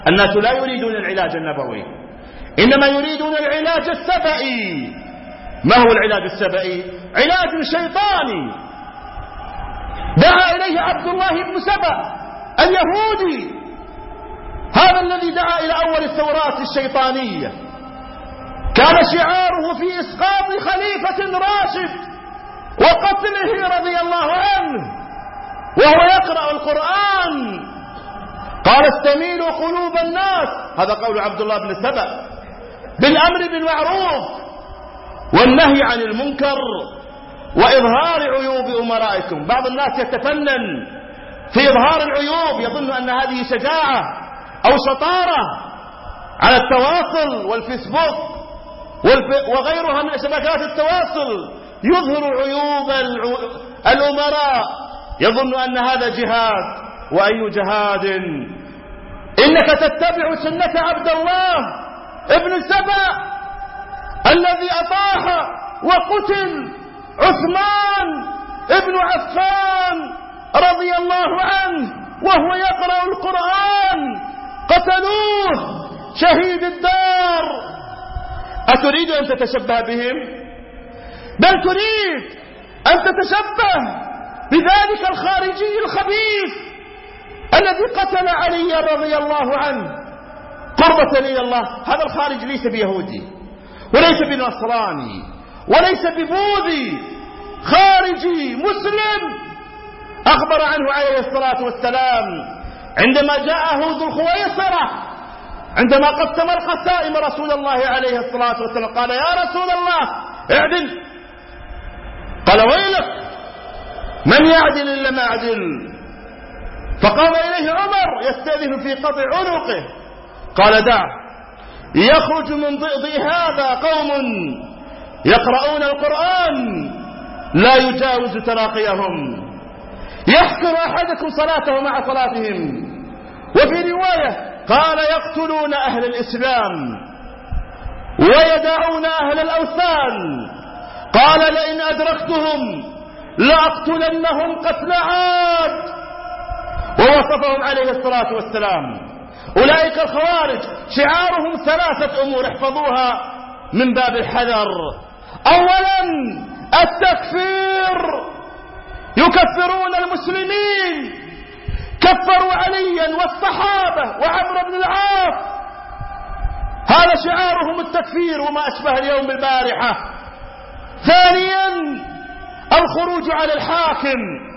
الناس لا يريدون العلاج النبوي، إنما يريدون العلاج السبئي. ما هو العلاج السبئي؟ علاج شيطاني دعا إليه عبد الله بن سبأ اليهودي، هذا الذي دعا إلى أول الثورات الشيطانية. كان شعاره في إسقاط خليفة راشد وقتله رضي الله عنه وهو يقرأ القرآن. قال استميلوا قلوب الناس، هذا قول عبد الله بن سبأ، بالأمر بالمعروف والنهي عن المنكر وإظهار عيوب أمرائكم. بعض الناس يتفنن في إظهار العيوب، يظن أن هذه شجاعة أو شطارة. على التواصل والفيسبوك وغيرها من شبكات التواصل يظهر عيوب الأمراء، يظن أن هذا جهاد. وأي جهاد؟ إنك تتبع سنة عبد الله ابن سبأ الذي أطاح وقتل عثمان ابن عفان رضي الله عنه وهو يقرأ القرآن، قتلوه شهيد الدار. أتريد أن تتشبه بهم؟ بل تريد أن تتشبه بذلك الخارجي الخبيث الذي قتل علي رضي الله عنه قربة إلى الله. هذا الخارج ليس بيهودي وليس بنصراني وليس ببوذي، خارجي مسلم. أخبر عنه عليه الصلاة والسلام عندما جاءه ذو الخويصرة عندما قسم القسائم رسول الله عليه الصلاة والسلام، قال يا رسول الله اعدل. قال ويلك، من يعدل إلا ما أعدل؟ فقام إليه عمر يستأذن في قطع عنقه، قال دع، يخرج من ضئضئ هذا قوم يقرؤون القرآن لا يجاوز تراقيهم، يحقر أحدكم صلاته مع صلاتهم. وفي رواية قال يقتلون أهل الإسلام ويدعون أهل الأوثان، قال لئن أدركتهم لأقتلنهم قتل عاد. ووصفهم عليه الصلاة والسلام. أولئك الخوارج شعارهم ثلاثة أمور احفظوها من باب الحذر. أولا التكفير، يكفرون المسلمين، كفروا عليا والصحابة وعمر بن العاص، هذا شعارهم التكفير وما أشبه اليوم بالبارحة. ثانيا الخروج على الحاكم،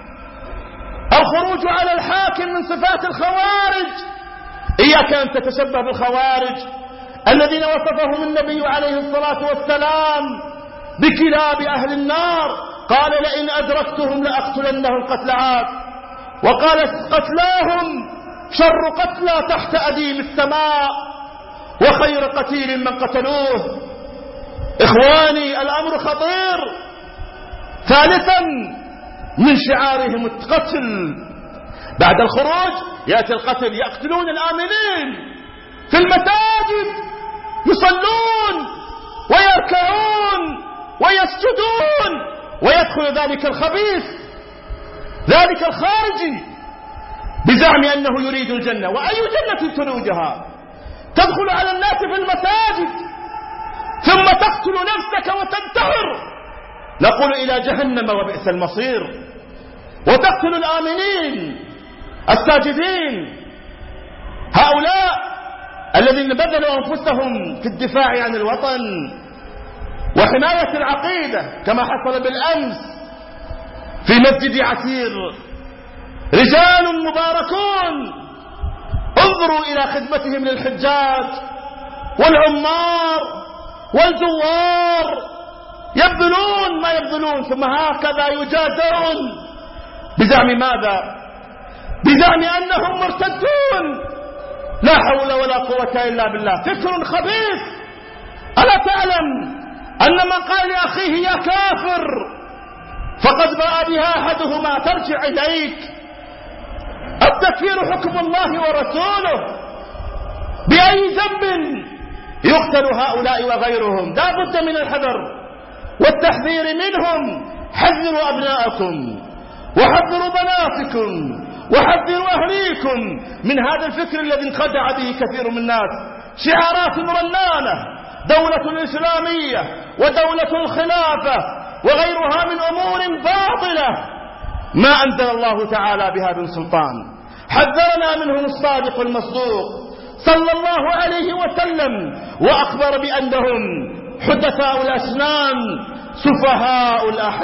الخروج على الحاكم من صفات الخوارج. إياك أن تتشبه بالخوارج الذين وصفهم النبي عليه الصلاة والسلام بكلاب أهل النار، قال لئن أدركتهم لأقتلنهم قتل عاد، وقال قتلاهم شر قتلى تحت أديم السماء وخير قتيل من قتلوه. إخواني الأمر خطير. ثالثا من شعارهم القتل، بعد الخروج يأتي القتل، يقتلون الآمنين في المساجد، يصلون ويركعون ويسجدون، ويدخل ذلك الخبيث ذلك الخارجي بزعم أنه يريد الجنة. وأي جنة تريدها؟ تدخل على الناس في المساجد ثم تقتل نفسك وتنتحر، نقول إلى جهنم وبئس المصير. وتقتل الآمنين الساجدين، هؤلاء الذين بذلوا أنفسهم في الدفاع عن الوطن وحماية العقيدة، كما حصل بالأمس في مسجد عسير، رجال مباركون انظروا إلى خدمتهم للحجاج والعمار والزوار، يبذلون ما يبذلون ثم هكذا يجازون بزعم ماذا؟ بزعم أنهم مرتدون. لا حول ولا قوة إلا بالله، فكر خبيث. ألا تعلم أن من قال لأخيه يا كافر فقد باء بها أحدهما ترجع إليك. التكفير حكم الله ورسوله، بأي ذنب يقتل هؤلاء وغيرهم؟ لا بد من الحذر والتحذير منهم. حذروا أبناءكم وحذروا بناتكم وحذروا أهليكم من هذا الفكر الذي انخدع به كثير من الناس. شعارات رنانة، دولة الإسلامية ودولة الخلافة وغيرها من أمور باطلة ما أنزل الله تعالى بها من سلطان. حذرنا منهم الصادق المصدوق صلى الله عليه وسلم، وأخبر بأنهم حدثاء الأسنان سفهاء الأحلام.